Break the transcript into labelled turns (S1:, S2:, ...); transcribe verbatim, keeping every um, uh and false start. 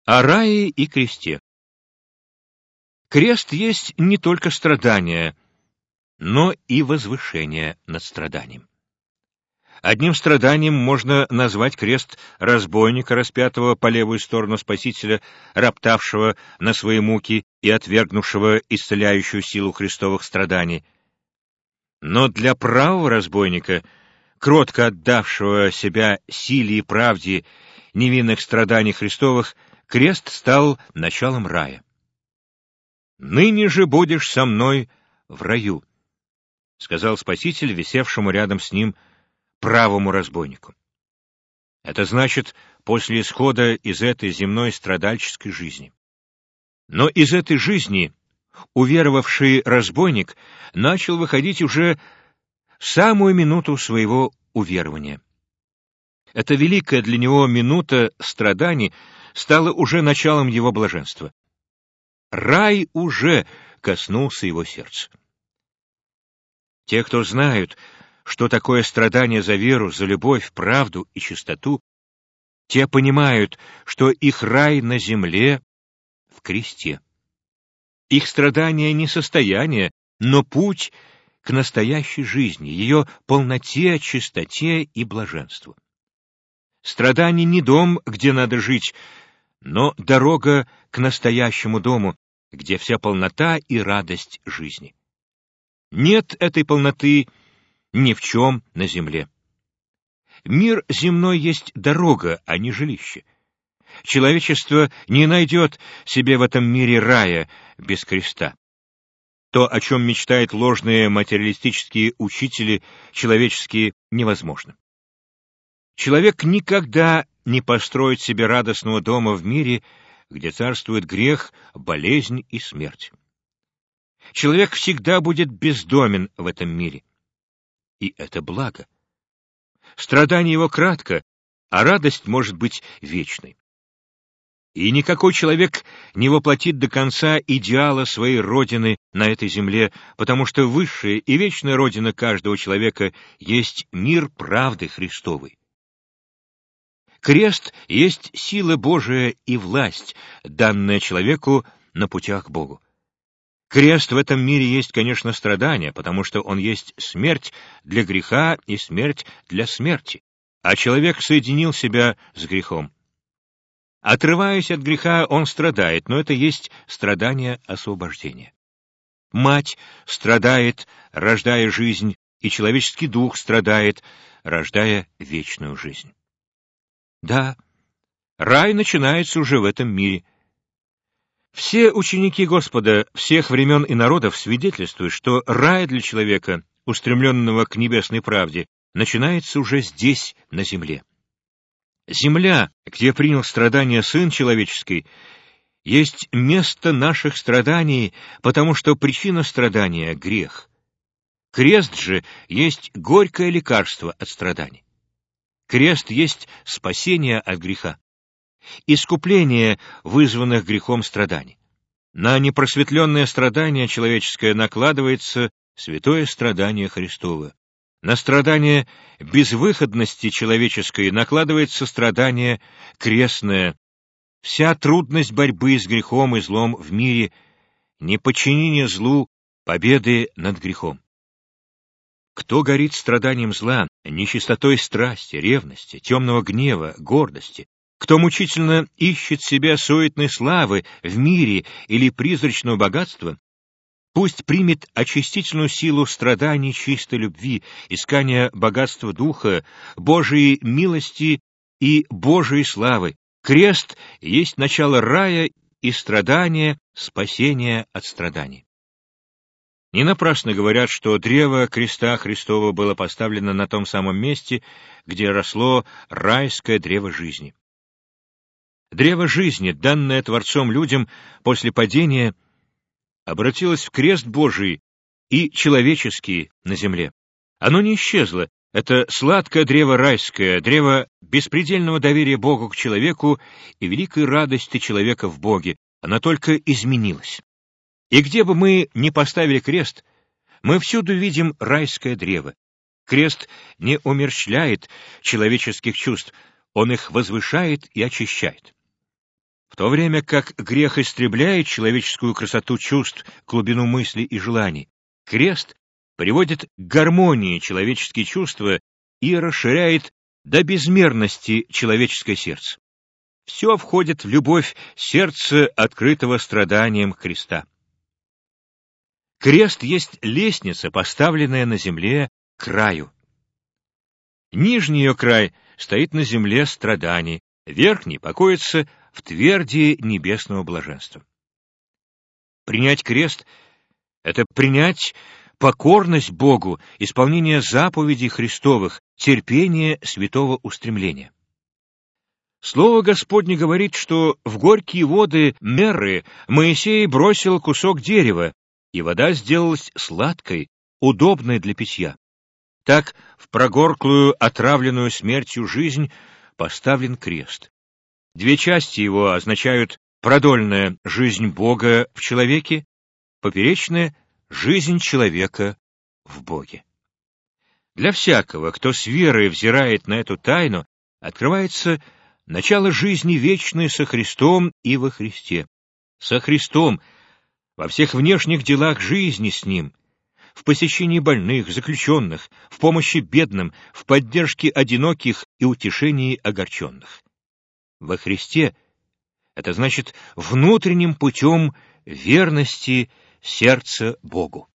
S1: О рае и кресте. Крест есть не только страдание, но и возвышение над страданием. Одним страданием можно назвать крест разбойника, распятого по левую сторону Спасителя, роптавшего на свои муки и отвергнувшего исцеляющую силу христовых страданий. Но для правого разбойника, кротко отдавшего себя силе и правде невинных страданий Христовых, крест стал началом рая. «Ныне же будешь со мной в раю», — сказал Спаситель, висевшему рядом с ним правому разбойнику. Это значит, после исхода из этой земной страдальческой жизни. Но из этой жизни уверовавший разбойник начал выходить уже в самую минуту своего уверования. Эта великая для него минута страданий стала уже началом его блаженства. Рай уже коснулся его сердца. Те, кто знают, что такое страдание за веру, за любовь, правду и чистоту, те понимают, что их рай на земле в кресте. Их страдание не состояние, но путь к настоящей жизни, ее полноте, чистоте и блаженству. Страдание не дом, где надо жить, но дорога к настоящему дому, где вся полнота и радость жизни. Нет этой полноты ни в чем на земле. Мир земной есть дорога, а не жилище. Человечество не найдет себе в этом мире рая без креста. То, о чем мечтают ложные материалистические учители, человеческие, невозможно. Человек никогда не построит себе радостного дома в мире, где царствует грех, болезнь и смерть. Человек всегда будет бездомен в этом мире. И это благо. Страдание его кратко, а радость может быть вечной. И никакой человек не воплотит до конца идеала своей родины на этой земле, потому что высшая и вечная родина каждого человека есть мир правды Христовой. Крест есть сила Божия и власть, данная человеку на путях к Богу. Крест в этом мире есть, конечно, страдание, потому что он есть смерть для греха и смерть для смерти, а человек соединил себя с грехом. Отрываясь от греха, он страдает, но это есть страдание освобождения. Мать страдает, рождая жизнь, и человеческий дух страдает, рождая вечную жизнь. Да, рай начинается уже в этом мире. Все ученики Господа всех времен и народов свидетельствуют, что рай для человека, устремленного к небесной правде, начинается уже здесь, на земле. Земля, где принял страдания Сын Человеческий, есть место наших страданий, потому что причина страдания — грех. Крест же есть горькое лекарство от страданий. Крест есть спасение от греха, искупление вызванных грехом страданий. На непросветленное страдание человеческое накладывается святое страдание Христово. На страдание безвыходности человеческой накладывается страдание крестное. Вся трудность борьбы с грехом и злом в мире — неподчинение злу, победы над грехом. Кто горит страданием зла, нечистотой страсти, ревности, темного гнева, гордости, кто мучительно ищет себя суетной славы в мире или призрачного богатства, пусть примет очистительную силу страданий чистой любви, искания богатства духа, Божией милости и Божией славы. Крест есть начало рая и страдания, спасения от страданий. Не напрасно говорят, что древо креста Христова было поставлено на том самом месте, где росло райское древо жизни. Древо жизни, данное Творцом людям после падения, обратилось в крест Божий и человеческий на земле. Оно не исчезло. Это сладкое древо райское, древо беспредельного доверия Богу к человеку и великой радости человека в Боге. Оно только изменилось. И где бы мы ни поставили крест, мы всюду видим райское древо. Крест не умерщвляет человеческих чувств, он их возвышает и очищает. В то время как грех истребляет человеческую красоту чувств, глубину мыслей и желаний, крест приводит к гармонии человеческие чувства и расширяет до безмерности человеческое сердце. Все входит в любовь сердца, открытого страданием Христа. Крест есть лестница, поставленная на земле к краю. Нижний ее край стоит на земле страданий, верхний покоится в тверди небесного блаженства. Принять крест — это принять покорность Богу, исполнение заповедей Христовых, терпение святого устремления. Слово Господне говорит, что в горькие воды Мерры Моисей бросил кусок дерева, и вода сделалась сладкой, удобной для питья. Так в прогорклую, отравленную смертью жизнь поставлен крест. Две части его означают продольная жизнь Бога в человеке, поперечная жизнь человека в Боге. Для всякого, кто с верой взирает на эту тайну, открывается начало жизни вечной со Христом и во Христе. Со Христом во всех внешних делах жизни с Ним, в посещении больных, заключенных, в помощи бедным, в поддержке одиноких и утешении огорченных. Во Христе это значит внутренним путем верности сердца Богу.